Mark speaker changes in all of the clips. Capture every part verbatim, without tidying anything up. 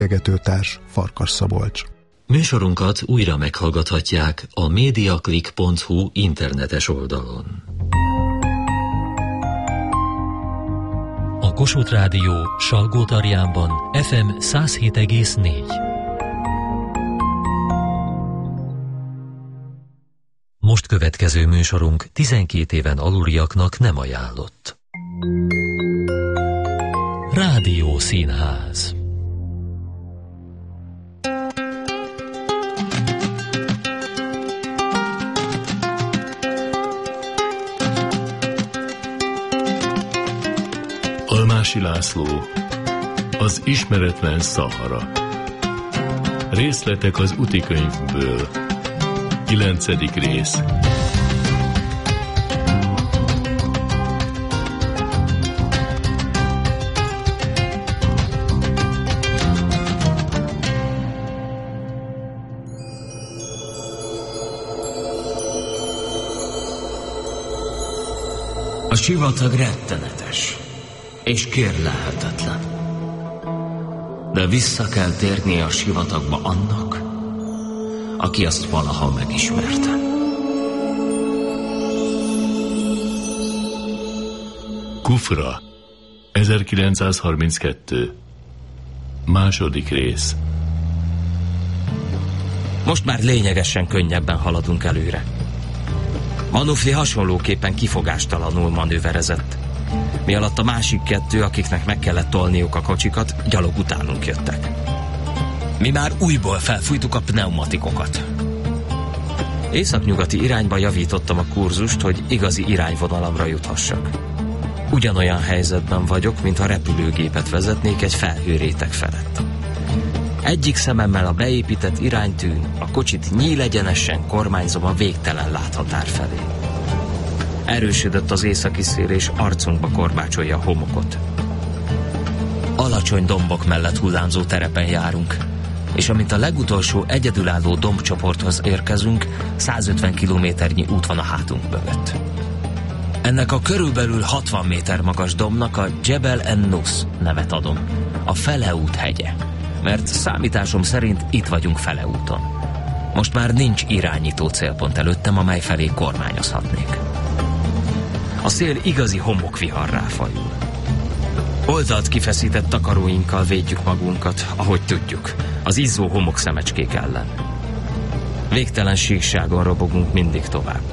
Speaker 1: Beszélgetőtárs Farkas Szabolcs.
Speaker 2: Műsorunkat újra meghallgathatják a mediaclick pont hu internetes oldalon. A Kossuth Rádió Salgótarjánban ef em száz hét egész négy. Most következő műsorunk tizenkét éven aluliaknak nem ajánlott. Rádió Színház.
Speaker 3: Almási László, az ismeretlen Szahara. Részletek az utikönyvből. Kilencedik rész.
Speaker 4: A sivatag rettenetes és kérlelhetetlen. De vissza kell térni a sivatagba annak, aki azt valaha megismerte.
Speaker 3: Kufra, ezerkilencszázharminckettő. Második rész.
Speaker 4: Most már lényegesen könnyebben haladunk előre. Manufli hasonlóképpen kifogástalanul manőverezett, mi alatt a másik kettő, akiknek meg kellett tolniuk a kocsikat, gyalog utánunk jöttek. Mi már újból felfújtuk a pneumatikokat. Északnyugati irányba javítottam a kurzust, hogy igazi irányvonalamra juthassak. Ugyanolyan helyzetben vagyok, mintha repülőgépet vezetnék egy felhőréteg felett. Egyik szememmel a beépített iránytűn, a kocsit nyílegyenesen kormányzom a végtelen láthatár felé. Erősödött az északi szél, és arcunkba korbácsolja a homokot. Alacsony dombok mellett hullámzó terepen járunk, és amint a legutolsó egyedülálló dombcsoporthoz érkezünk, százötven kilométernyi út van a hátunk mögött. Ennek a körülbelül hatvan méter magas dombnak a Jebel en-Nus nevet adom, a Feleút hegye, mert számításom szerint itt vagyunk Feleúton. Most már nincs irányító célpont előttem, amely felé kormányozhatnék. A szél igazi homokviharrá fajul. Oldalt kifeszített takaróinkkal védjük magunkat, ahogy tudjuk, az izzó homok szemecskék ellen. Végtelen síkságon robogunk mindig tovább.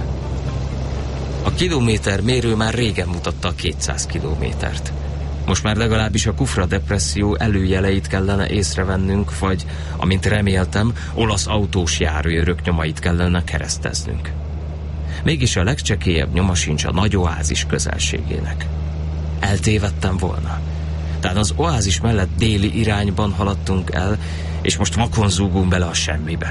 Speaker 4: A kilométer mérő már régen mutatta a kétszáz kilométert. Most már legalábbis a Kufra depresszió előjeleit kellene észrevennünk, vagy, amint reméltem, olasz autós járőrök nyomait kellene kereszteznünk. Mégis a legcsekélyebb nyoma sincs a nagy oázis közelségének. Eltévedtem volna. Tehát az oázis mellett déli irányban haladtunk el, és most vakon zúgunk bele a semmibe.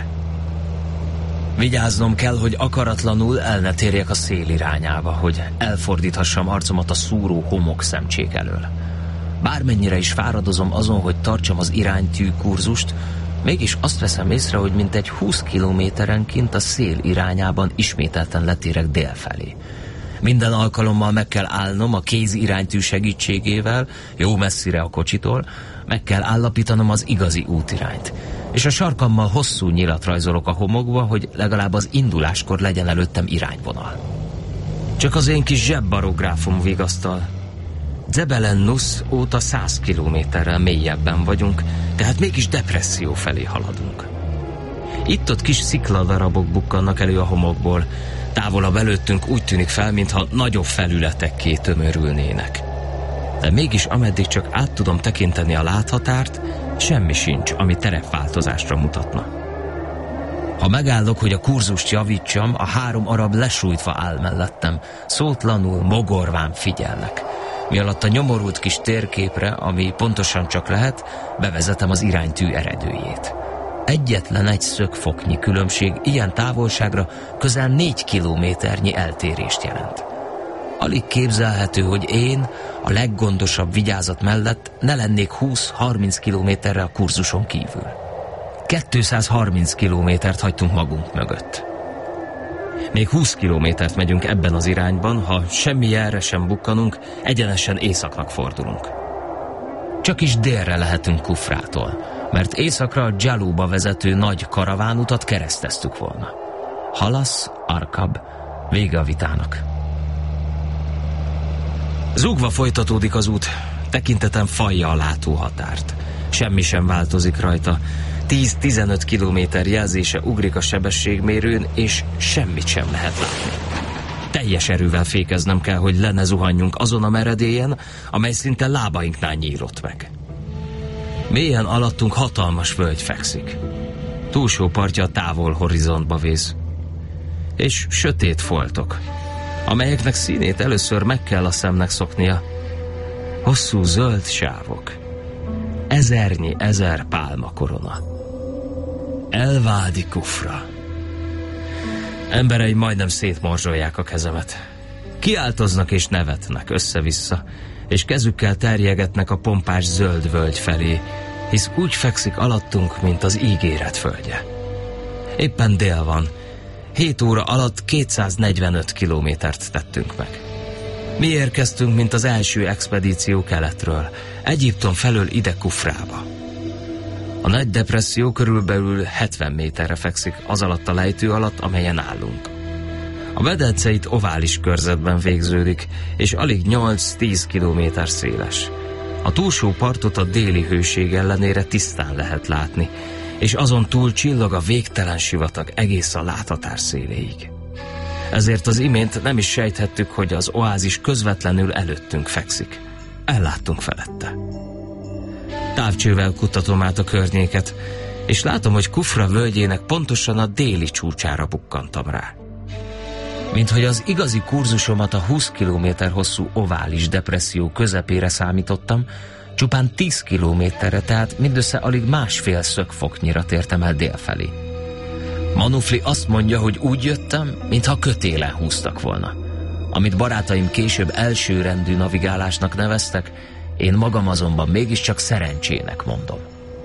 Speaker 4: Vigyáznom kell, hogy akaratlanul el ne térjek a szél irányába, hogy elfordíthassam arcomat a szúró homok szemcsék elől. Bármennyire is fáradozom azon, hogy tartsam az iránytű kurzust, mégis azt veszem észre, hogy mintegy húsz kilométerenként a szél irányában ismételten letérek dél felé. Minden alkalommal meg kell állnom a kéz iránytű segítségével, jó messzire a kocsitól, meg kell állapítanom az igazi útirányt. És a sarkammal hosszú nyilat rajzolok a homokba, hogy legalább az induláskor legyen előttem irányvonal. Csak az én kis zsebbarográfom vigasztal. Jebel en-Nus óta száz kilométerrel mélyebben vagyunk, tehát mégis depresszió felé haladunk. Itt-ott kis szikladarabok bukkannak elő a homokból, távolabb előttünk úgy tűnik fel, mintha nagyobb felületekké tömörülnének. De mégis ameddig csak át tudom tekinteni a láthatárt, semmi sincs, ami terepváltozásra mutatna. Ha megállok, hogy a kurzust javítsam, a három arab lesújtva áll mellettem, szótlanul, mogorván figyelnek. Mi alatt a nyomorult kis térképre, ami pontosan csak lehet, bevezetem az iránytű eredőjét. Egyetlen egy szögfoknyi különbség ilyen távolságra közel négy kilométernyi eltérést jelent. Alig képzelhető, hogy én a leggondosabb vigyázat mellett ne lennék húsz-harminc kilométerre a kurzuson kívül. kétszázharminc kilométert hagytunk magunk mögött. Még húsz kilométert megyünk ebben az irányban, ha semmi jelre sem bukkanunk, egyenesen északnak fordulunk. Csak is délre lehetünk Kufrától. mert északra a Jalúba vezető nagy karavánutat kereszteztük volna. Halasz, Arkab, vége a vitának. Zúgva folytatódik az út, tekintetem fajja a látóhatárt. Semmi sem változik rajta. tíz-tizenöt kilométer jelzése ugrik a sebességmérőn, és semmit sem lehet látni. Teljes erővel fékeznem kell, hogy le ne zuhanjunk azon a meredélyen, amely szinte lábainknál nyílott meg. Mélyen alattunk hatalmas völgy fekszik. Túlsó partja a távol horizontba vész. És sötét foltok, amelyeknek színét először meg kell a szemnek szoknia. Hosszú zöld sávok. Ezernyi ezer pálma korona. El Wadi Kufra. Embereim majdnem szétmorzsolják a kezemet. Kiáltoznak és nevetnek össze-vissza, és kezükkel terjegetnek a pompás zöld völgy felé, hisz úgy fekszik alattunk, mint az ígéret földje. Éppen dél van. Hét óra alatt kétszáznegyvenöt kilométert tettünk meg. Mi érkeztünk, mint az első expedíció keletről, Egyiptom felől ide Kufrába. A nagy depresszió körülbelül hetven méterre fekszik az alatt a lejtő alatt, amelyen állunk. A medence itt ovális körzetben végződik, és alig nyolc-tíz kilométer széles. A túlsó partot a déli hőség ellenére tisztán lehet látni, és azon túl csillog a végtelen sivatag egész a láthatár széléig. Ezért az imént nem is sejthettük, hogy az oázis közvetlenül előttünk fekszik. Elláttunk felette. Távcsővel kutatom át a környéket, és látom, hogy Kufra völgyének pontosan a déli csúcsára bukkantam rá. Minthogy az igazi kurzusomat a húsz kilométer hosszú ovális depresszió közepére számítottam, csupán tíz kilométerre, tehát mindössze alig másfél szögfoknyira tértem el délfelé. Manufli azt mondja, hogy úgy jöttem, mintha kötélen húztak volna. Amit barátaim később elsőrendű navigálásnak neveztek, én magam azonban mégiscsak szerencsének mondom.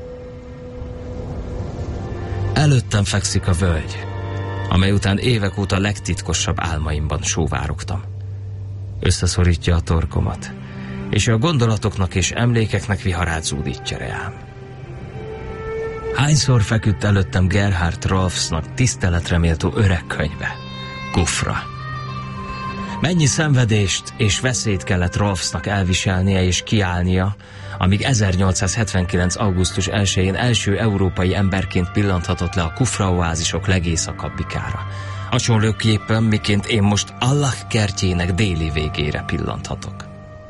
Speaker 4: Előttem fekszik a völgy, amely után évek óta legtitkosabb álmaimban sóvárogtam. Összeszorítja a torkomat, és a gondolatoknak és emlékeknek viharát zúdítja reám. Hányszor feküdt előttem Gerhard Rolfsnak tiszteletre méltó öreg könyve, Kufra. Mennyi szenvedést és veszélyt kellett Rolfsnak elviselnie és kiállnia, amíg ezernyolcszázhetvenkilenc. augusztus elsején első európai emberként pillanthatott le a Kufra oázisok legészakabbikára. Hasonlóképpen, miként én most Allah kertjének déli végére pillanthatok.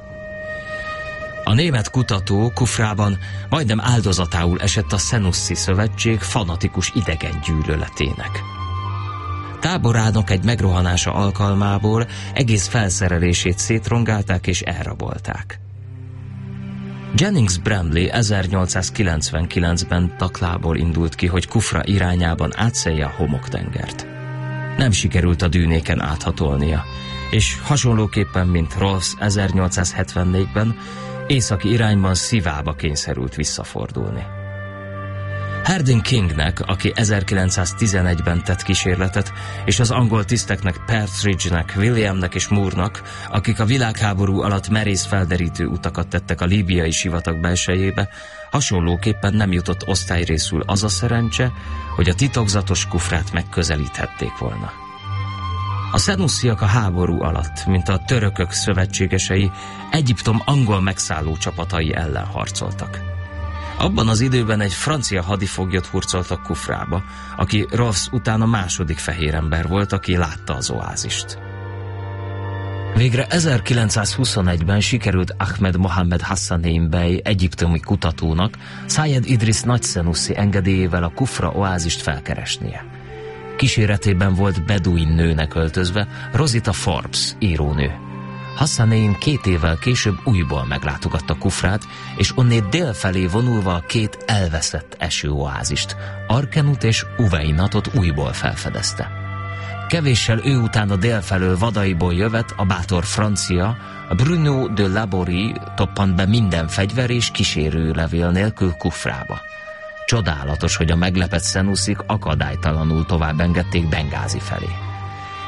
Speaker 4: A német kutató Kufrában majdnem áldozatául esett a Senussi szövetség fanatikus idegen gyűlöletének. Táborának egy megrohanása alkalmából egész felszerelését szétrongálták és elrabolták. Jennings Bramley ezernyolcszázkilencvenkilencben Taklából indult ki, hogy Kufra irányában átszelje a homoktengert. Nem sikerült a dűnéken áthatolnia, és hasonlóképpen, mint Rolfs ezernyolcszázhetvennégyben, északi irányban Szivába kényszerült visszafordulni. Harding Kingnek, aki ezerkilencszáztizenegyben tett kísérletet, és az angol tiszteknek Partridge-nek, Williamnek és Moore-nak, akik a világháború alatt merész felderítő utakat tettek a líbiai sivatag belsejébe, hasonlóképpen nem jutott osztályrészül az a szerencse, hogy a titokzatos Kufrát megközelíthették volna. A szenussziak a háború alatt, mint a törökök szövetségesei, Egyiptom angol megszálló csapatai ellen harcoltak. Abban az időben egy francia hadifoglyot hurcoltak Kufrába, aki Rolfs után a második fehér ember volt, aki látta az oázist. Végre ezerkilencszázhuszonegyben sikerült Ahmed Mohammed Hassanein Bey egyiptomi kutatónak Szájed Idris nagyszenuszi engedélyével a Kufra oázist felkeresnie. Kíséretében volt beduin nőnek öltözve Rosita Forbes írónő. Hassanein két évvel később újból meglátogatta Kufrát, és onnét délfelé vonulva a két elveszett esőoázist, Arkenut és Uveinatot újból felfedezte. Kevéssel ő után a délfelől vadaiból jövet a bátor francia, Bruno de Laborie toppant be minden fegyver és kísérőlevél nélkül Kufrába. Csodálatos, hogy a meglepett szenusszik akadálytalanul tovább engedték Bengázi felé.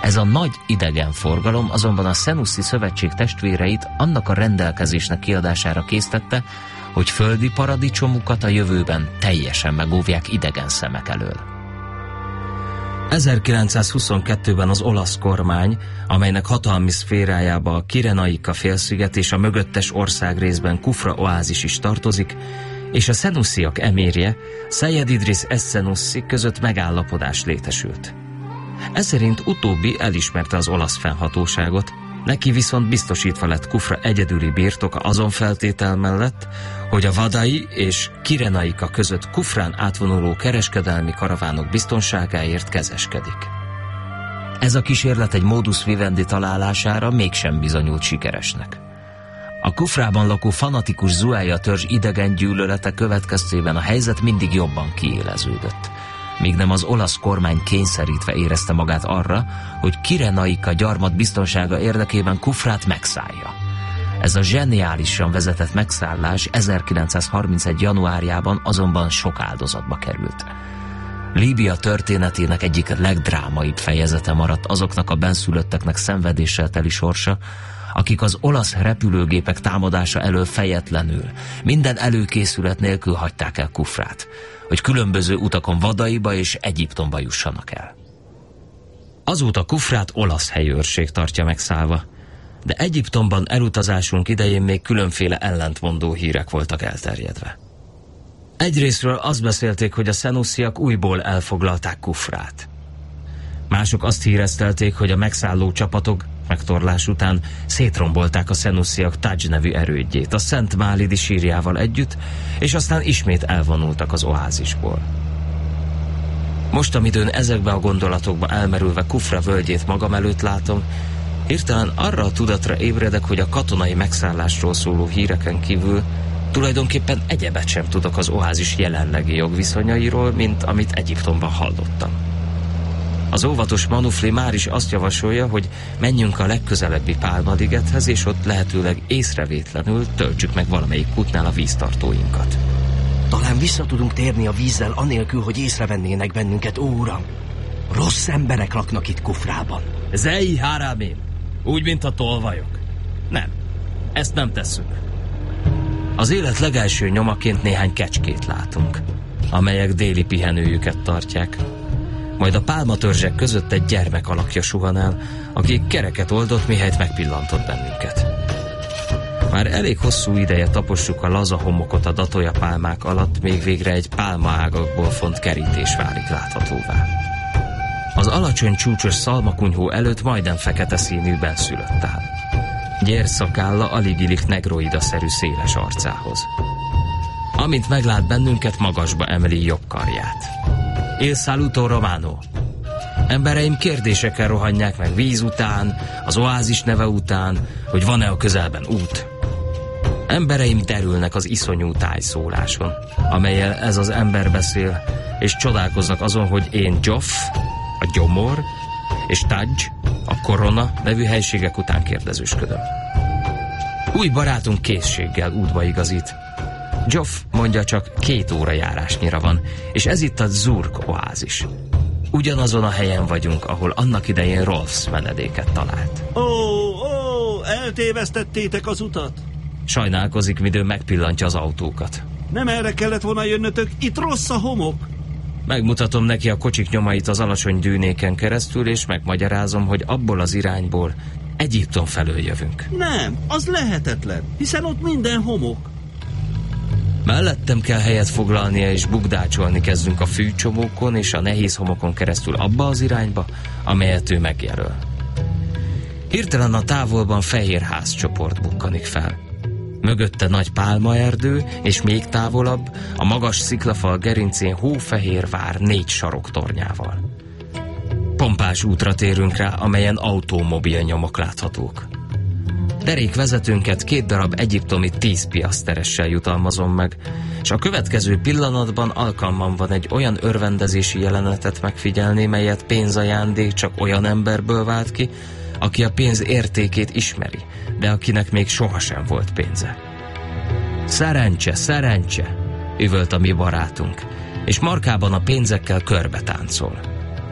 Speaker 4: Ez a nagy idegenforgalom azonban a Szenuszi Szövetség testvéreit annak a rendelkezésnek kiadására késztette, hogy földi paradicsomukat a jövőben teljesen megóvják idegen szemek elől. ezerkilencszázhuszonkettőben az olasz kormány, amelynek hatalmi szférájába a Kirenaika félsziget és a mögöttes országrészben Kufra oázis is tartozik, és a szenusziak emírje, Szejed Idris es-Szenuszi között megállapodás létesült. Eszerint utóbbi elismerte az olasz fennhatóságot, neki viszont biztosítva lett Kufra egyedüli birtoka azon feltétel mellett, hogy a Vadai és Kirenaika között Kufrán átvonuló kereskedelmi karavánok biztonságáért kezeskedik. Ez a kísérlet egy modus vivendi találására mégsem bizonyult sikeresnek. A Kufrában lakó fanatikus Zuája törzs idegen gyűlölete következtében a helyzet mindig jobban kiéleződött, míg nem az olasz kormány kényszerítve érezte magát arra, hogy Kirenaika gyarmat biztonsága érdekében Kufrát megszállja. Ez a zseniálisan vezetett megszállás ezerkilencszázharmincegy januárjában azonban sok áldozatba került. Líbia történetének egyik legdrámaibb fejezete maradt azoknak a benszülötteknek szenvedéssel teli sorsa, akik az olasz repülőgépek támadása elől fejetlenül, minden előkészület nélkül hagyták el Kufrát, hogy különböző utakon Vadaiba és Egyiptomba jussanak el. Azóta Kufrát olasz helyőrség tartja megszállva, de Egyiptomban elutazásunk idején még különféle ellentmondó hírek voltak elterjedve. Egyrészről azt beszélték, hogy a szenusziak újból elfoglalták Kufrát. Mások azt híresztelték, hogy a megszálló csapatok megtorlás után szétrombolták a szenusziak Taj nevű erődjét a Szent Málidi sírjával együtt, és aztán ismét elvonultak az oázisból. Most, amidőn ezekbe a gondolatokba elmerülve Kufra völgyét magam előtt látom, hirtelen arra a tudatra ébredek, hogy a katonai megszállásról szóló híreken kívül tulajdonképpen egyebet sem tudok az oázis jelenlegi jogviszonyairól, mint amit Egyiptomban hallottam. Az óvatos Manufli már is azt javasolja, hogy menjünk a legközelebbi Pálmaligethez, és ott lehetőleg észrevétlenül töltsük meg valamelyik kútnál a víztartóinkat.
Speaker 5: Talán vissza tudunk térni a vízzel anélkül, hogy észrevennének bennünket, ó uram. Rossz emberek laknak itt Kufrában.
Speaker 4: Zei Haramim, úgy, mint a tolvajok. Nem, ezt nem tesszük. Az élet legelső nyomaként néhány kecskét látunk, amelyek déli pihenőjüket tartják. Majd a pálmatörzsek között egy gyermek alakja suhan el, aki kereket oldott, mihelyt megpillantott bennünket. Már elég hosszú ideje tapossuk a laza homokot a datója pálmák alatt, még végre egy pálmaágakból font kerítés válik láthatóvá. Az alacsony csúcsos szalmakunyhó előtt majdnem fekete színű benszülött áll. Gyérszakálla alig illik negroida-szerű széles arcához. Amint meglát bennünket, magasba emeli jobb karját. Il saluto romano. Embereim kérdésekkel rohanják meg víz után, az oázis neve után, hogy van-e a közelben út. Embereim derülnek az iszonyú tájszóláson, amellyel ez az ember beszél, és csodálkoznak azon, hogy én Joff, a gyomor, és Taj, a korona nevű helységek után kérdezősködöm. Új barátunk készséggel útba igazít. Joff mondja, csak két óra járásnyira van, és ez itt a Zurk oázis. Ugyanazon a helyen vagyunk, ahol annak idején Rolfs menedéket talált.
Speaker 6: Ó, ó, eltévesztettétek az utat?
Speaker 4: Sajnálkozik, midőn megpillantja az autókat.
Speaker 6: Nem erre kellett volna jönnötök, itt rossz a homok.
Speaker 4: Megmutatom neki a kocsik nyomait az alacsony dűnéken keresztül, és megmagyarázom, hogy abból az irányból Egyiptom felől jövünk.
Speaker 6: Nem, az lehetetlen, hiszen ott minden homok.
Speaker 4: Mellettem kell helyet foglalnia, és bugdácsolni kezdünk a fűcsomókon és a nehéz homokon keresztül abba az irányba, amelyet ő megjelöl. Hirtelen a távolban fehér házcsoport bukkanik fel. Mögötte nagy pálmaerdő, és még távolabb a magas sziklafal gerincén hófehér vár négy saroktornyával. Pompás útra térünk rá, amelyen automobil nyomok láthatók. Derék vezetőnket két darab egyiptomi tíz piaszteressel jutalmazom meg, és a következő pillanatban alkalmam van egy olyan örvendezési jelenetet megfigyelni, melyet pénzajándék csak olyan emberből vált ki, aki a pénz értékét ismeri, de akinek még sohasem volt pénze. Szerencse, szerencse, üvölt a mi barátunk, és markában a pénzekkel körbe táncol.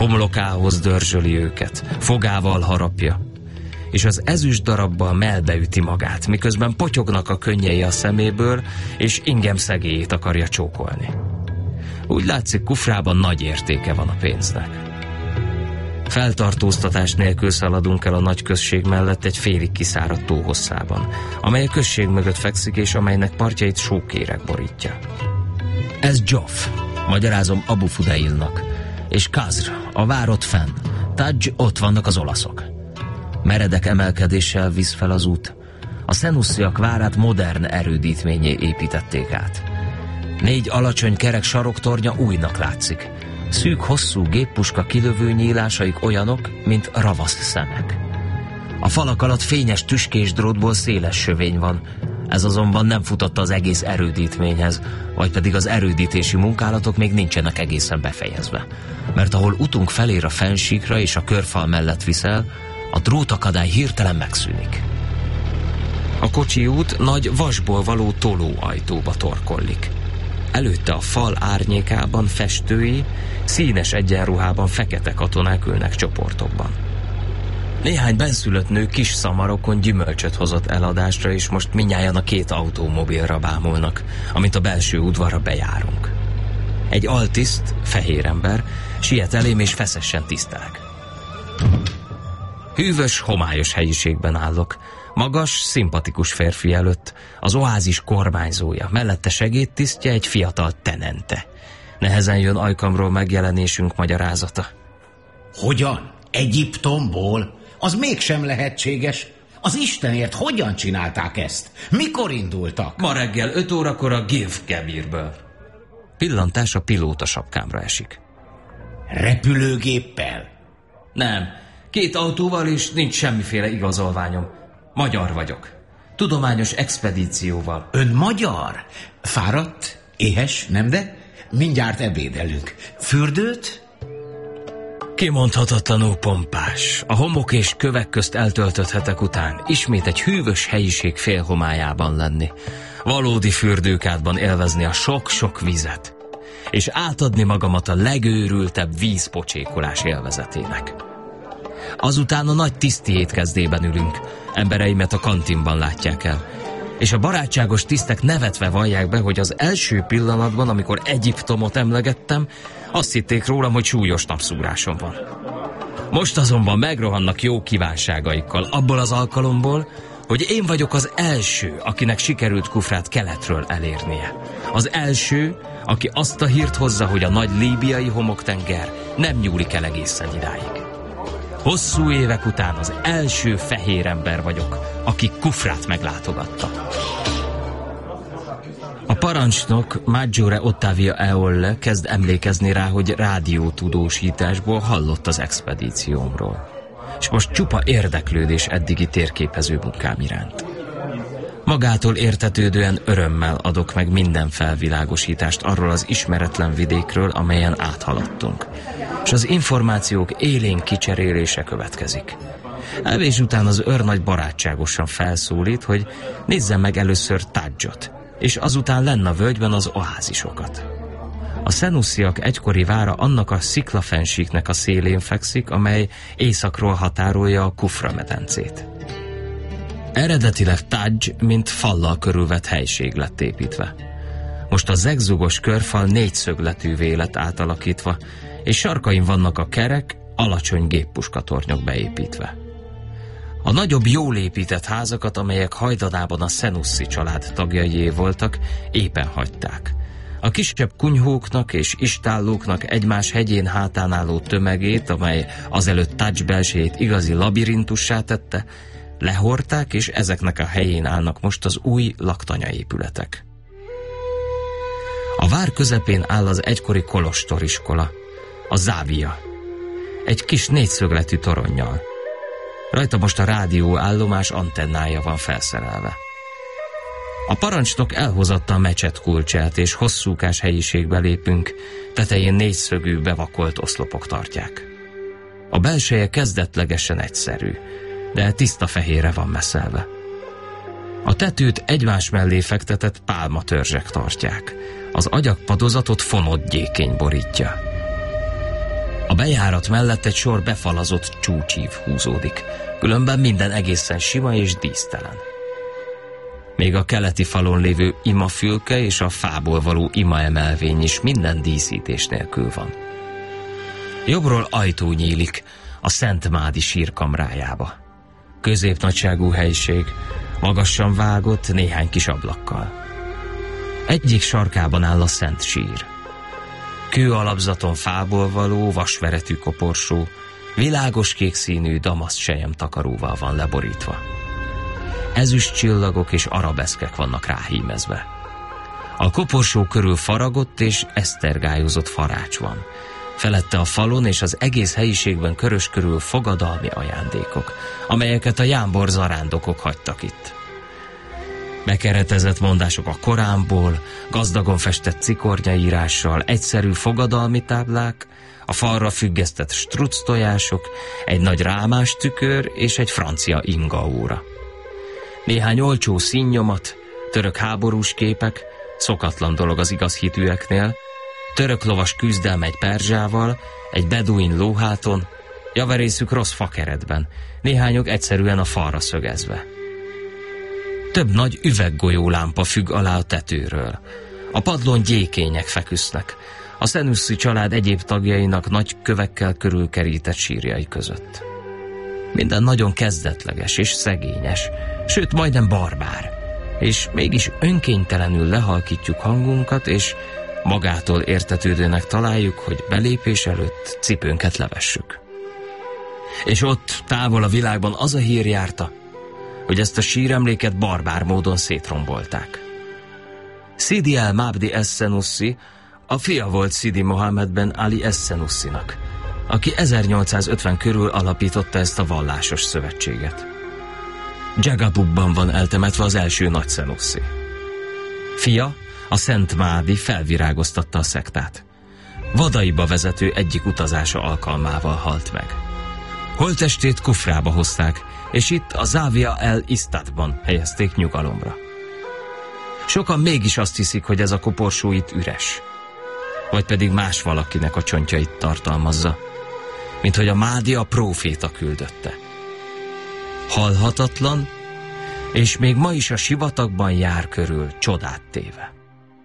Speaker 4: homlokához dörzsöli őket, fogával harapja, és az ezüst darabbal mellbeüti magát, miközben potyognak a könnyei a szeméből, és ingem szegélyét akarja csókolni. Úgy látszik, Kufrában nagy értéke van a pénznek. Feltartóztatás nélkül szaladunk el a nagy község mellett egy félig kiszáradt tó hosszában, amely a község mögött fekszik, és amelynek partjait sókéreg borítja. Ez Joff, magyarázom Abu Fudeilnak, és Kazr, a vár ott fenn, Tadj, ott vannak az olaszok. Meredek emelkedéssel visz fel az út. A szenussziak várát modern erődítményé építették át. Négy alacsony kerek saroktornya újnak látszik. Szűk, hosszú géppuska kilövő nyílásaik olyanok, mint ravasz szemek. A falak alatt fényes tüskés drótból széles sövény van. Ez azonban nem futott az egész erődítményhez, vagy pedig az erődítési munkálatok még nincsenek egészen befejezve. Mert ahol utunk felér a fennsíkra és a körfal mellett viszel, a drótakadály hirtelen megszűnik. A kocsi út nagy vasból való tolóajtóba torkollik. Előtte a fal árnyékában festői, színes egyenruhában fekete katonák ülnek csoportokban. Néhány benszülött nő kis szamarokon gyümölcsöt hozott eladásra, és most mindnyájan a két automobilra bámulnak, amit a belső udvarra bejárunk. Egy altiszt, fehér ember, siet elém és feszesen tisztelek. Hűvös, homályos helyiségben állok. Magas, szimpatikus férfi előtt, az oázis kormányzója, mellette segédtisztje egy fiatal tenente. Nehezen jön ajkamról megjelenésünk magyarázata.
Speaker 7: Hogyan? Egyiptomból? Az mégsem lehetséges. Az Istenért hogyan csinálták ezt? Mikor indultak?
Speaker 4: Ma reggel öt órakor a Gilf Kebirből. Pillantás a pilóta sapkámra esik.
Speaker 7: Repülőgéppel?
Speaker 4: Nem, két autóval, és nincs semmiféle igazolványom. Magyar vagyok. Tudományos expedícióval.
Speaker 7: Ön magyar? Fáradt? Éhes, nem de? Mindjárt ebédelünk. Fürdőt?
Speaker 4: Kimondhatatlanul pompás. A homok és kövek közt eltöltött hetek után ismét egy hűvös helyiség félhomályában lenni. Valódi fürdőkádban élvezni a sok-sok vizet. És átadni magamat a legőrültebb vízpocsékolás élvezetének. Azután a nagy tiszti étkezdében ülünk. Embereimet a kantinban látják el. És a barátságos tisztek nevetve vallják be, hogy az első pillanatban, amikor Egyiptomot emlegettem, azt hitték rólam, hogy súlyos napszúrásom van. Most azonban megrohannak jó kívánságaikkal abból az alkalomból, hogy én vagyok az első, akinek sikerült Kufrát keletről elérnie. Az első, aki azt a hírt hozza, hogy a nagy líbiai homoktenger nem nyúlik el egészen idáig. Hosszú évek után az első fehér ember vagyok, aki Kufrát meglátogatta. A parancsnok Maggiore Ottavia Eolle kezd emlékezni rá, hogy rádiótudósításból hallott az expedíciómról. És most csupa érdeklődés eddigi térképező munkám iránt. Magától értetődően örömmel adok meg minden felvilágosítást arról az ismeretlen vidékről, amelyen áthaladtunk. És az információk élénk kicserélése következik. Evés után az őrnagy barátságosan felszólít, hogy nézzem meg először Tadjot, és azután lenn a völgyben az oázisokat. A szenussziak egykori vára annak a sziklafennsíknek a szélén fekszik, amely északról határolja a Kufra medencét. Eredetileg Tadj, mint fallal körülvett helység lett építve. Most a zegzugos körfal négyszögletűvé lett átalakítva, és sarkain vannak a kerek, alacsony géppuskatornyok beépítve. A nagyobb, jól épített házakat, amelyek hajdanában a szenussi család tagjaié voltak, éppen hagyták. A kisebb kunyhóknak és istállóknak egymás hegyén hátán álló tömegét, amely azelőtt Tadj belsejét igazi labirintussá tette, lehorták, és ezeknek a helyén állnak most az új laktanyaépületek. A vár közepén áll az egykori kolostoriskola, a Závia, egy kis négyszögletű toronnyal. Rajta most a rádióállomás antennája van felszerelve. A parancsnok elhozatta a mecset kulcsát, és hosszúkás helyiségbe lépünk, tetején négyszögű bevakolt oszlopok tartják. A belseje kezdetlegesen egyszerű, de tiszta fehérre van messzelve. A tetőt egymás mellé fektetett pálmatörzsek tartják. Az agyagpadozatot fonott gyékény borítja. A bejárat mellett egy sor befalazott csúcsív húzódik, különben minden egészen sima és dísztelen. Még a keleti falon lévő imafülke és a fából való imaemelvény is minden díszítés nélkül van. Jobbról ajtó nyílik a Szent Mádi sírkamrájába. Középnagyságú helység, magasan vágott néhány kis ablakkal. Egyik sarkában áll a Szent Sír. Kő alapzaton fából való, vasveretű koporsó, világos kék színű damaszt sejem takaróval van leborítva. Ezüst csillagok és arabeszkek vannak ráhímezve. A koporsó körül faragott és esztergályozott farács van. Felette a falon és az egész helyiségben körös körül fogadalmi ajándékok, amelyeket a jámbor zarándokok hagytak itt. Bekeretezett mondások a Koránból, gazdagon festett cikornyaírással, egyszerű fogadalmi táblák, a falra függesztett struc tojások, egy nagy rámás tükör és egy francia ingaóra. Néhány olcsó színnyomat, török háborús képek, szokatlan dolog az igaz hitűeknél, török lovas küzdelme egy perzsával, egy beduin lóháton, javarészük rossz fakeretben, néhányok egyszerűen a falra szögezve. Több nagy üveggolyólámpa függ alá a tetőről. A padlón gyékények feküsznek, a Senussi család egyéb tagjainak nagy kövekkel körülkerített sírjai között. Minden nagyon kezdetleges és szegényes, sőt majdnem barbár, és mégis önkénytelenül lehalkítjuk hangunkat, és magától értetődőnek találjuk, hogy belépés előtt cipőnket levessük. És ott, távol a világban az a hír járta, hogy ezt a síremléket barbár módon szétrombolták. Sidi el-Mabdi es-Senussi a fia volt Sidi Mohammed ben Ali es-Senussinak, aki ezernyolcszázötven körül alapította ezt a vallásos szövetséget. Dzsagabubban van eltemetve az első nagy Senussi. Fia, a Szent Mádi felvirágoztatta a szektát. Vadaiba vezető egyik utazása alkalmával halt meg. Holttestét Kufrába hozták, és itt a Závia el-Isztadban helyezték nyugalomra. Sokan mégis azt hiszik, hogy ez a koporsó itt üres, vagy pedig más valakinek a csontjait tartalmazza, mint hogy a Mádi a próféta küldötte. Halhatatlan, és még ma is a sivatagban jár körül csodát téve.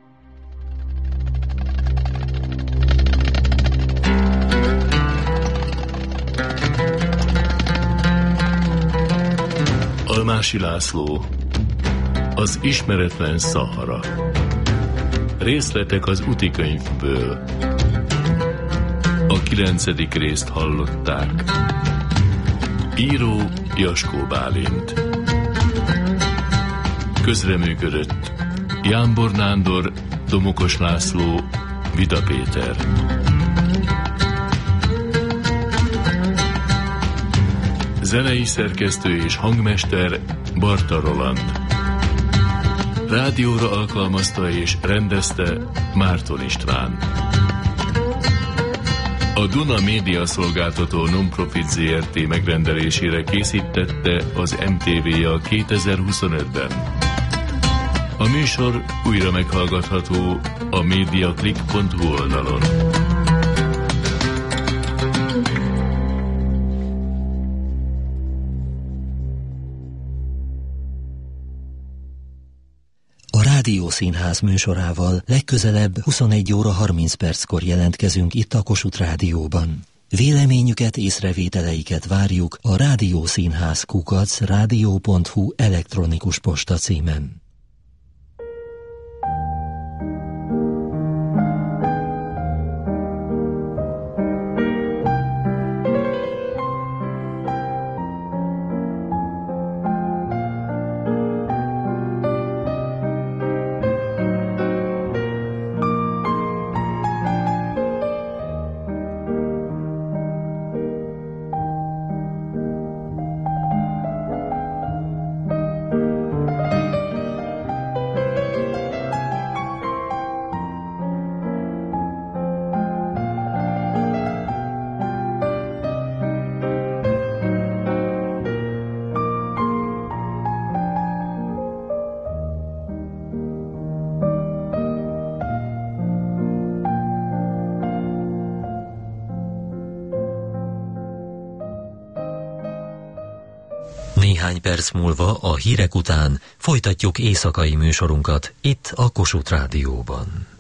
Speaker 3: Almási László, az ismeretlen Szahara. Részletek az útikönyvből. A kilencedik részt hallották. Író Jaskó Bálint. Közreműködött Jámbor Nándor, Domokos László, Vida Péter. Zenei szerkesztő és hangmester Barta Roland. Rádióra alkalmazta és rendezte Márton István. A Duna Média Szolgáltató Non-Profit zé er té megrendelésére készítette az em té vé a kétezer-huszonötben. A műsor újra meghallgatható a mediaclick pont hu oldalon.
Speaker 8: Rádiószínház műsorával legközelebb huszonegy óra harminc perckor jelentkezünk itt a Kossuth Rádióban. Véleményüket, észrevételeiket várjuk a rádiószínház kukac rádió pont hu elektronikus posta címen.
Speaker 2: Néhány perc múlva a hírek után folytatjuk éjszakai műsorunkat itt a Kossuth Rádióban.